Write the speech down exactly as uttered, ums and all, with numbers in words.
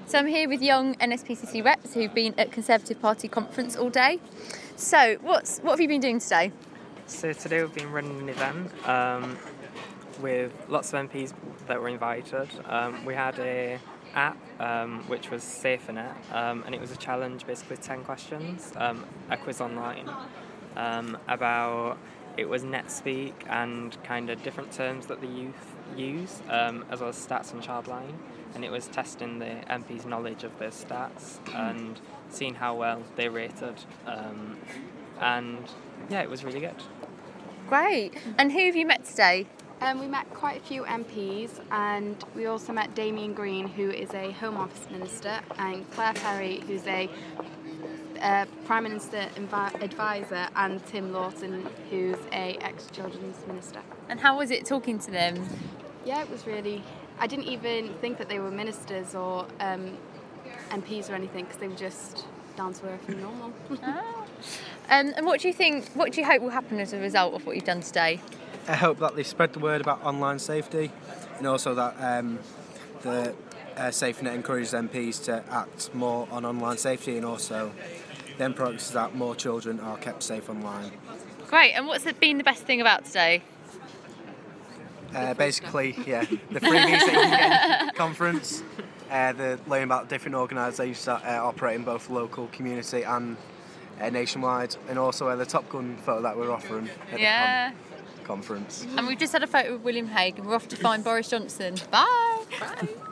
So I'm here with young N S P C C reps who've been at Conservative Party conference all day. So what's what have you been doing today? So today we've been running an event um, with lots of M Ps that were invited. Um, we had a app um, which was SaferNet, um, and it was a challenge, basically ten questions, um, a quiz online um, about it was NetSpeak and kind of different terms that the youth use, um, as well as stats and Childline, and it was testing the M Ps' knowledge of those stats and seeing how well they rated, um, and yeah, it was really good. Great. And who have you met today? Um, we met quite a few M Ps, and we also met Damien Green, who is a Home Office Minister, and Claire Perry, who's a uh, Prime Minister Invi- Advisor, and Tim Lawton, who's a ex-Children's Minister. And how was it talking to them? Yeah, it was really... I didn't even think that they were ministers or um, M Ps or anything, because they were just down to earth and normal. Ah. Um, and what do you think, what do you hope will happen as a result of what you've done today? I hope that they spread the word about online safety, and also that um, the uh, SaferNet encourages M Ps to act more on online safety, and also then progresses that more children are kept safe online. Great. And what's been the best thing about today? Uh, basically, yeah, the freebies that you can get in conference, uh, the learning about different organisations that uh, operate in both local community and uh, nationwide, and also uh, the Top Gun photo that we're offering at Yeah. the con- conference. And we've just had a photo with William Hague and we're off to find Boris Johnson. Bye. Bye.